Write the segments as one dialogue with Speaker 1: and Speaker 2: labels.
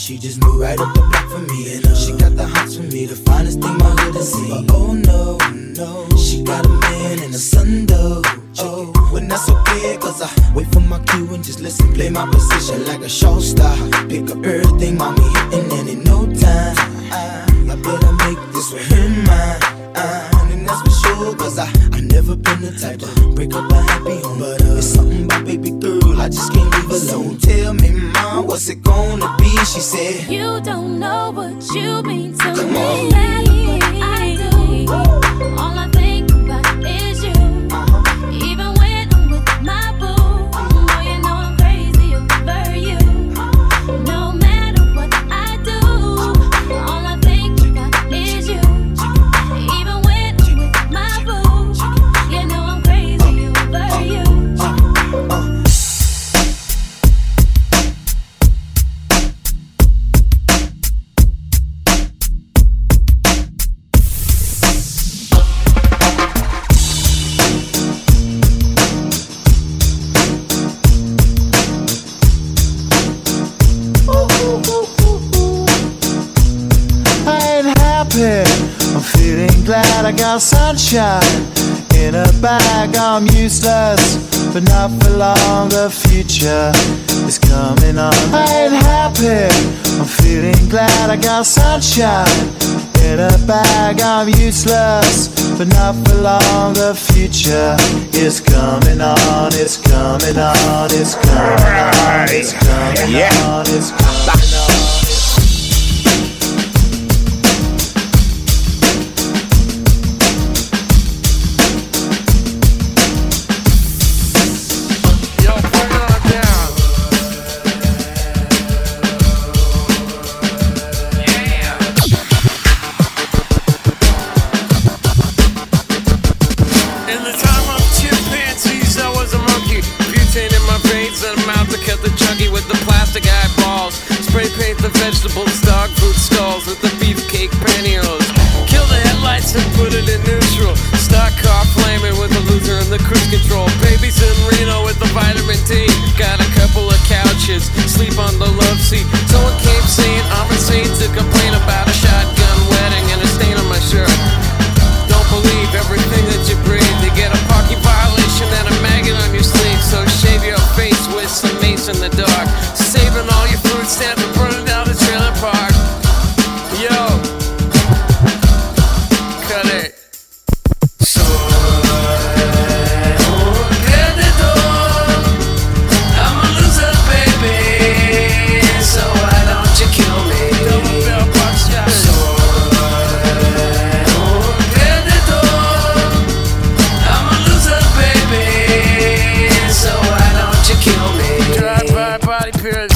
Speaker 1: She just moved right up the block for me. And she got the hots for me, the finest thing my hood has seen. But oh no, no, she got a man and a son though. Oh, when that's okay, cause I wait for my cue and just listen, play my position like a show star. Pick up everything, mommy hitting, and in no time I better make this with him mine. And that's for sure, cause I never been the type to break up a happy home. But it's something about baby girl, I just can't leave alone. Tell me, mom, what's it gonna be? She said,
Speaker 2: you don't know what you mean to
Speaker 1: come
Speaker 2: me.
Speaker 1: on.
Speaker 2: I do. All I think about is you. Even when I'm with my boo, oh, you know I'm crazy over you. No matter what I do, all I think about is you. Even when I'm with my boo, you know I'm crazy over you.
Speaker 3: I'm feeling glad I got sunshine in a bag. I'm useless, but not for long. The future is coming on. I ain't happy. I'm feeling glad I got sunshine in a bag. I'm useless, but not for long. The future is coming on. It's coming on. It's coming on. It's coming on. It's coming on.
Speaker 4: Vegetables, dog food stalls with the beefcake pantyhose. Kill the headlights and put it in neutral. Stock car flaming with the loser and the cruise control. Babies in Reno with the vitamin D. Got a couple of couches, sleep on the love seat. Someone came saying I'm insane to complain about a shotgun wedding and a stain on my shirt. Don't believe everything that you breathe. You get a parking violation and a maggot on your sleeve. So shave your face with some mace in the dark. Saving all your food stamps and burning down the trailer park. Yo, cut it. I'm a loser, baby. So why don't you kill me? I'm a loser, baby. So why don't you kill me? Drive-by body pierce.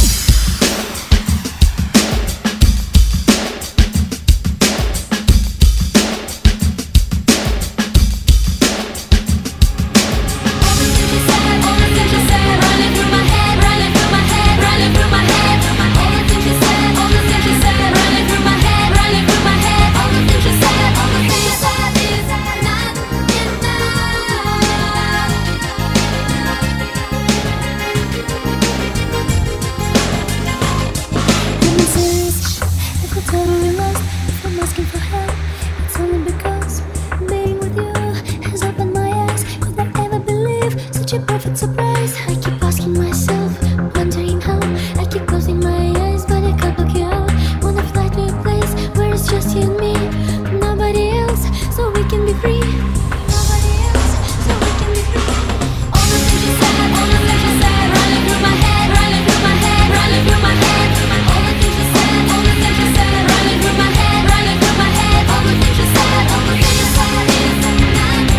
Speaker 2: Perfect surprise. I keep asking myself, wondering how. I keep closing my eyes, but I can't block you out. Wanna fly to a place where it's just you and me, nobody else, so we can be free. Nobody else, so we can be free. All the things you said, running through my head, running through my head, running through my head. All the things you said, running through my head, running through my head. All the things you said, all the things you said is enough.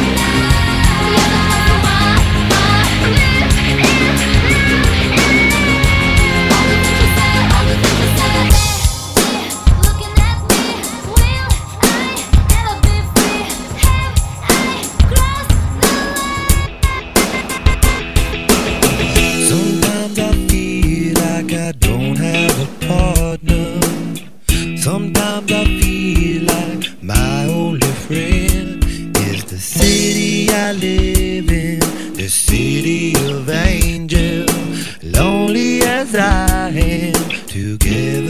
Speaker 5: Sometimes I feel like my only friend is the city I live in, the city of angels. Lonely as I am, together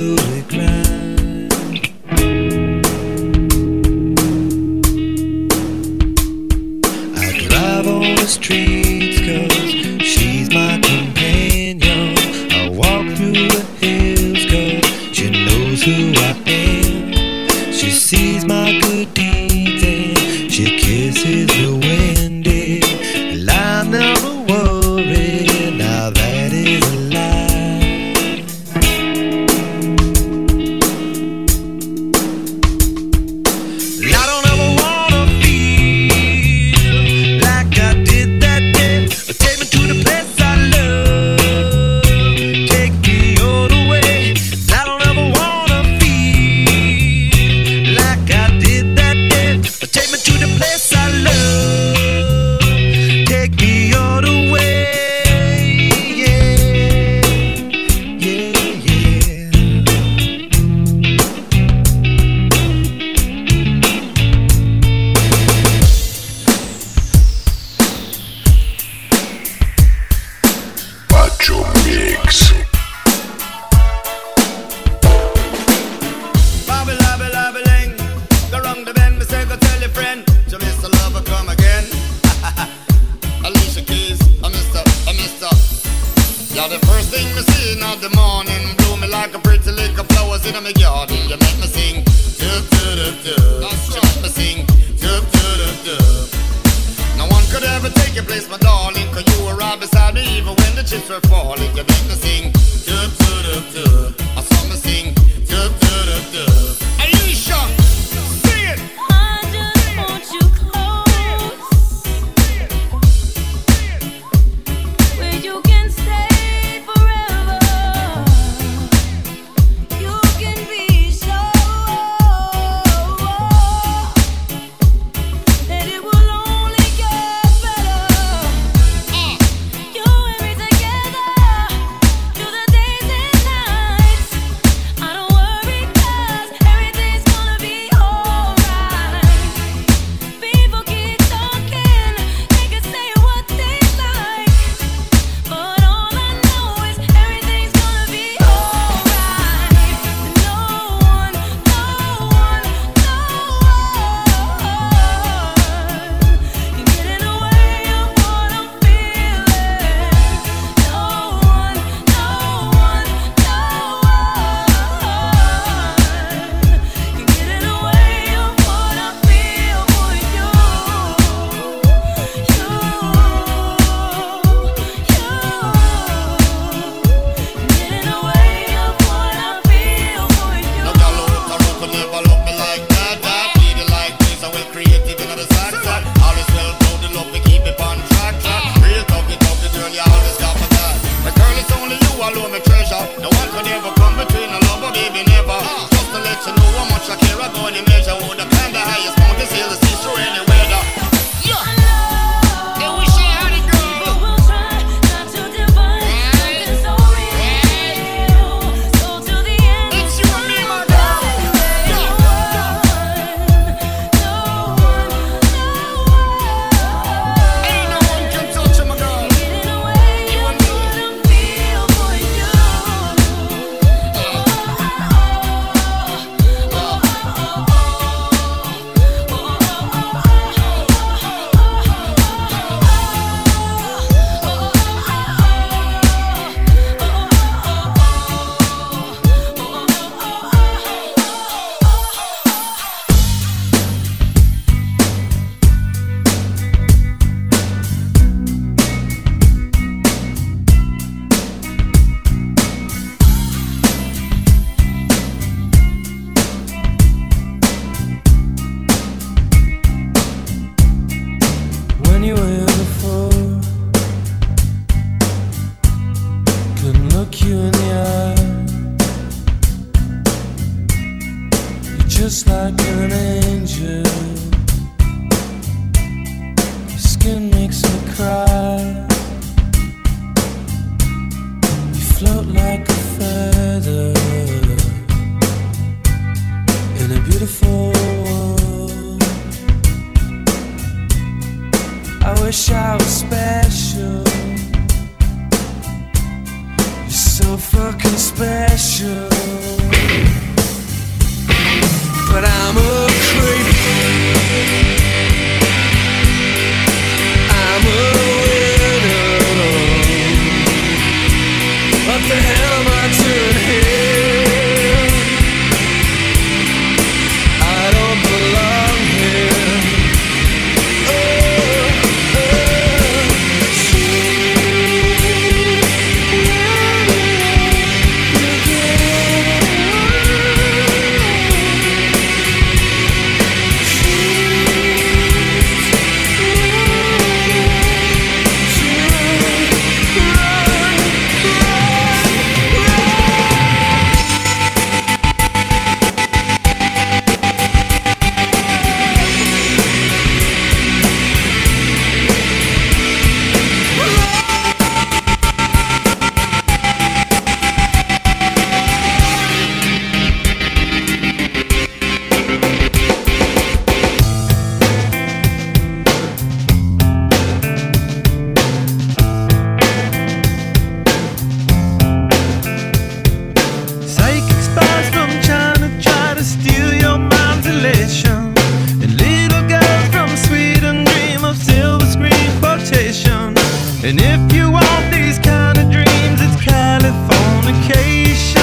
Speaker 3: And if you want these kind of dreams, it's Californication.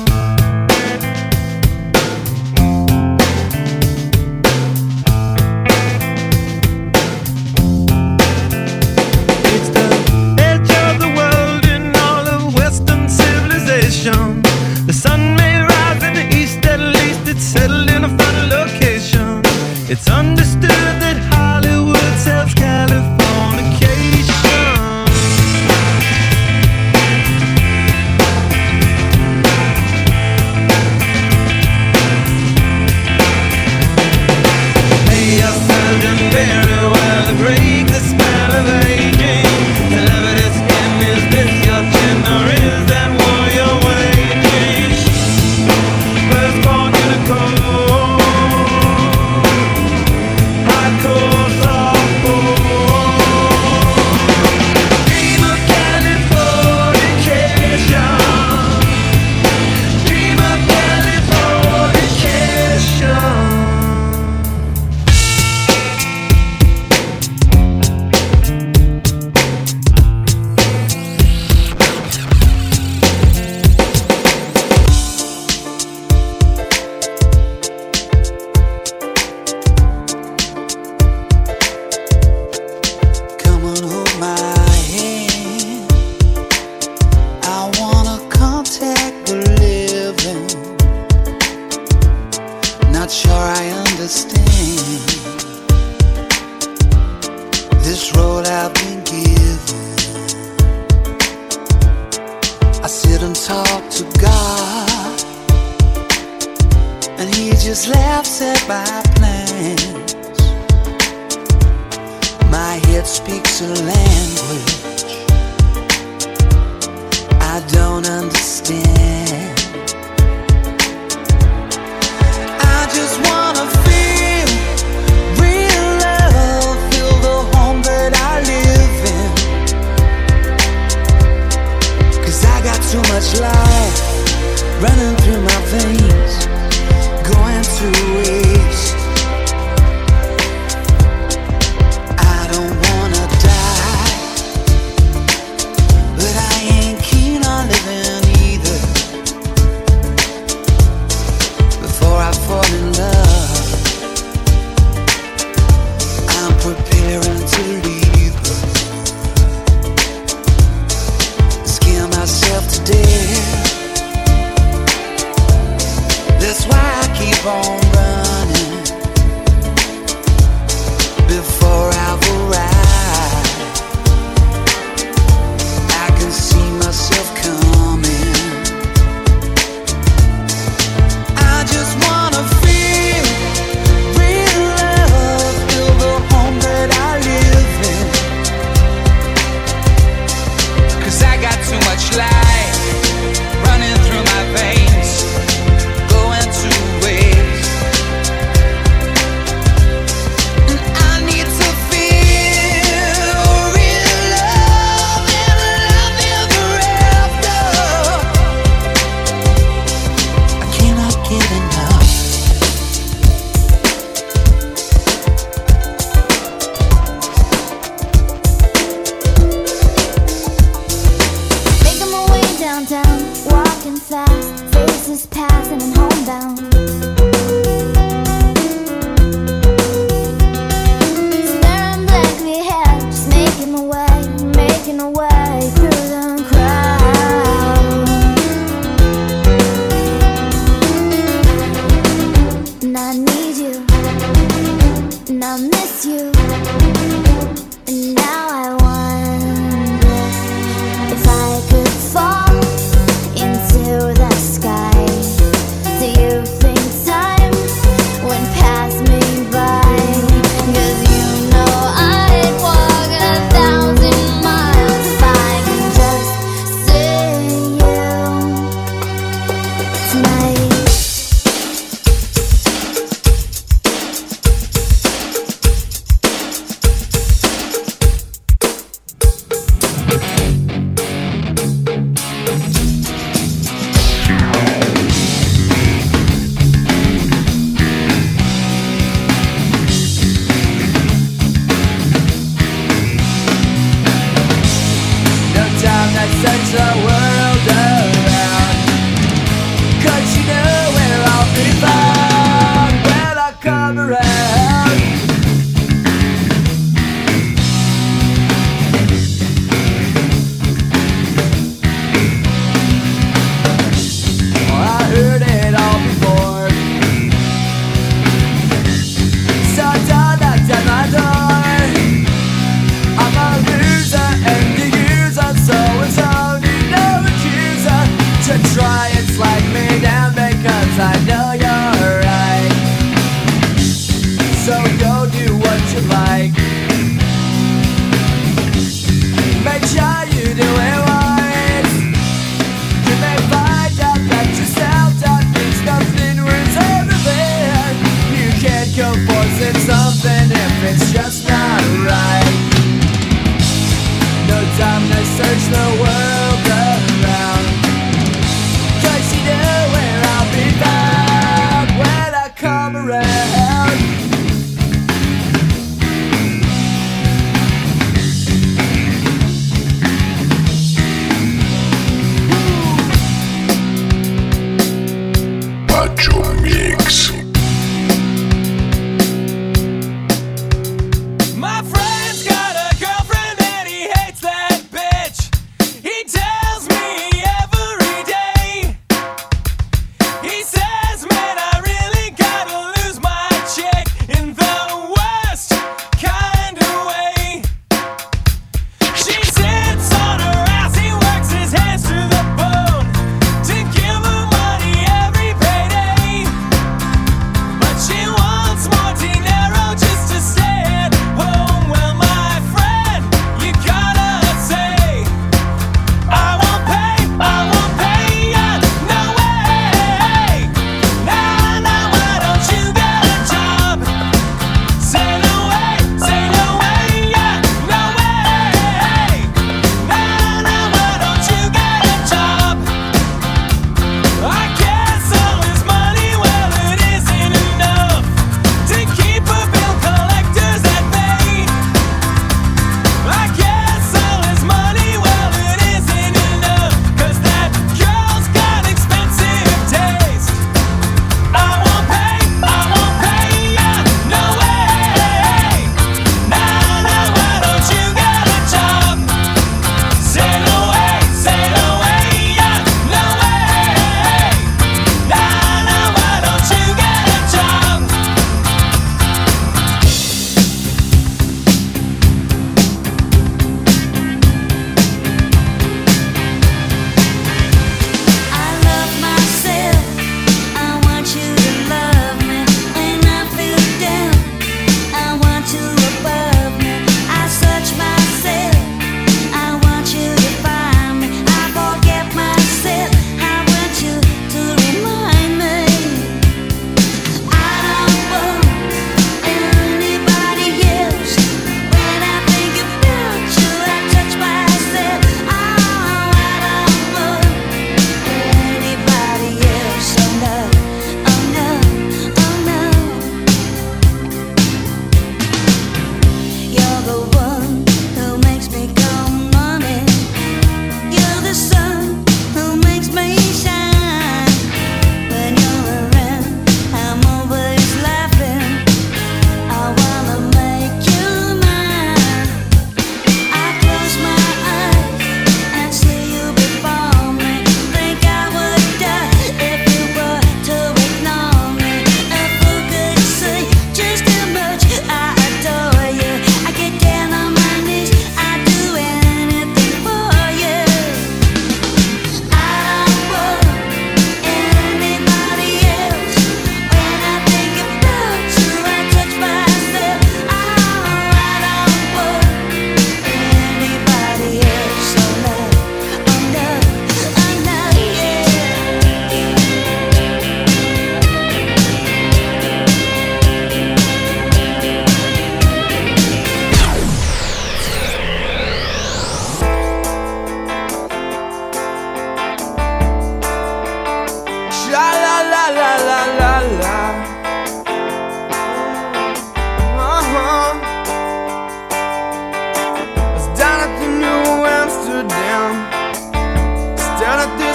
Speaker 3: It's the edge of the world in all of Western civilization. The sun may rise in the east, at least it's settled in a final location. It's understood that Hollywood sells Californication. Hey, a surgeon very well to break the spell of aging. Celebrity skin, is this your chin or is that war you're waging? Firstborn unicorn, hardcore softcore. Dream of Californication. Dream of Californication.
Speaker 1: Come on, hold my hand. I wanna contact the living. Not sure I understand this road I've been given. I sit and talk to God, and He just laughs at my plans. My head speaks a language I don't understand. I just wanna feel real love, feel the home that I live in. 'Cause I got too much life running through my veins, going to waste. I don't wanna die, but I ain't keen on living either. Before I fall in love, I'm preparing to leave her. Scare myself to death. That's why I keep on running. Before I've arrived, I can see myself coming. I just wanna feel real love, feel the home that I live in. 'Cause I got too much life running through my veins, going to waste. And I need to feel real love and love ever after. I cannot get enough.
Speaker 2: Making my way downtown, walking fast, faces passing and homebound. Staring blankly ahead, just making my way through the crowd. And I need you, and I miss you, and now I wonder if I could fall into the sky. Do you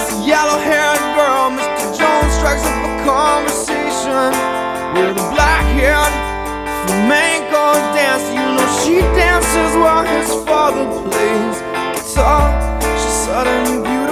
Speaker 6: this yellow-haired girl, Mr. Jones strikes up a conversation with a black-haired flamenco dancer. You know she dances while his father plays guitar. She's sudden beauty